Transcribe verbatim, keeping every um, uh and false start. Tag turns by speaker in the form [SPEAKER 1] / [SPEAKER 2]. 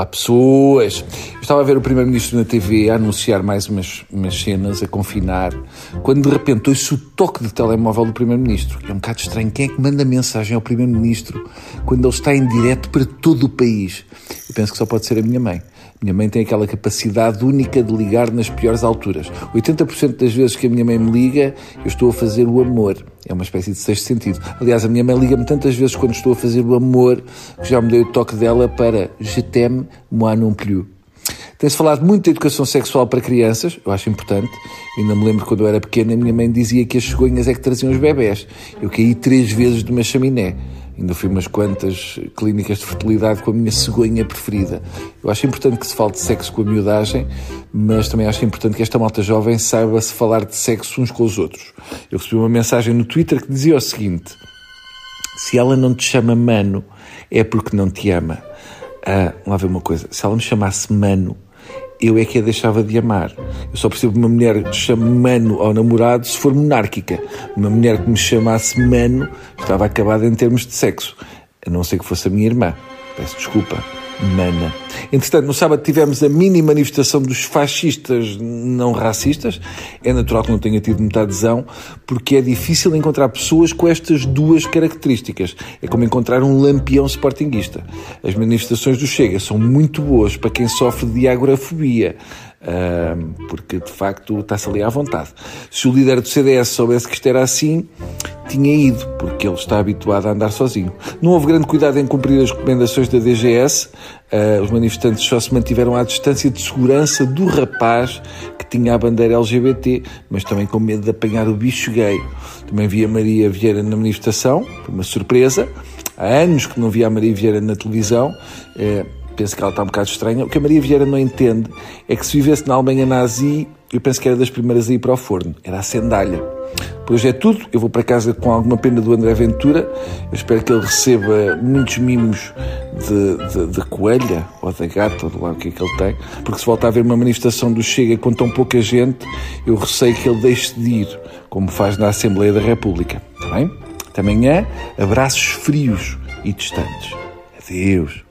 [SPEAKER 1] pessoas. Eu estava a ver o Primeiro-Ministro na T V a anunciar mais umas, umas cenas, a confinar, quando de repente ouço o toque de telemóvel do Primeiro-Ministro. É um bocado estranho. Quem é que manda mensagem ao Primeiro-Ministro quando ele está em direto para todo o país? Eu penso que só pode ser a minha mãe. Minha mãe tem aquela capacidade única de ligar nas piores alturas. oitenta por cento das vezes que a minha mãe me liga, eu estou a fazer o amor. É uma espécie de sexto sentido. Aliás, a minha mãe liga-me tantas vezes quando estou a fazer o amor que já me dei o toque dela para Je t'aime, moi non plus. Tem-se falado muito de educação sexual para crianças, eu acho importante. Ainda me lembro quando eu era pequena, a minha mãe dizia que as cegonhas é que traziam os bebés. Eu caí três vezes de uma chaminé. Ainda fui umas quantas clínicas de fertilidade com a minha cegonha preferida. Eu acho importante que se fale de sexo com a miudagem, mas também acho importante que esta malta jovem saiba-se falar de sexo uns com os outros. Eu recebi uma mensagem no Twitter que dizia o seguinte: se ela não te chama mano, é porque não te ama. Ah, vamos lá ver uma coisa. Se ela me chamasse mano, eu é que a deixava de amar. Eu só percebo que uma mulher que chame mano ao namorado se for monárquica. Uma mulher que me chamasse mano estava acabada em termos de sexo. A não ser que fosse a minha irmã. Peço desculpa. Mana. Entretanto, no sábado tivemos a mini manifestação dos fascistas não racistas. É natural que não tenha tido muita adesão, porque é difícil encontrar pessoas com estas duas características. É como encontrar um lampião sportinguista. As manifestações do Chega são muito boas para quem sofre de agorafobia, porque de facto está-se ali à vontade. Se o líder do C D S soubesse que isto era assim, tinha ido, porque ele está habituado a andar sozinho. Não houve grande cuidado em cumprir as recomendações da D G S. Uh, os manifestantes só se mantiveram à distância de segurança do rapaz que tinha a bandeira L G B T, mas também com medo de apanhar o bicho gay. Também vi a Maria Vieira na manifestação, foi uma surpresa. Há anos que não via a Maria Vieira na televisão. Uh, penso que ela está um bocado estranha. O que a Maria Vieira não entende é que se vivesse na Alemanha nazi, eu penso que era das primeiras a ir para o forno. Era a sandália. Por hoje é tudo. Eu vou para casa com alguma pena do André Ventura. Eu espero que ele receba muitos mimos de, de, de coelha ou de gato, ou de lá o que é que ele tem. Porque se voltar a haver uma manifestação do Chega com tão pouca gente, eu receio que ele deixe de ir, como faz na Assembleia da República. Está bem? Até amanhã. Abraços frios e distantes. Adeus.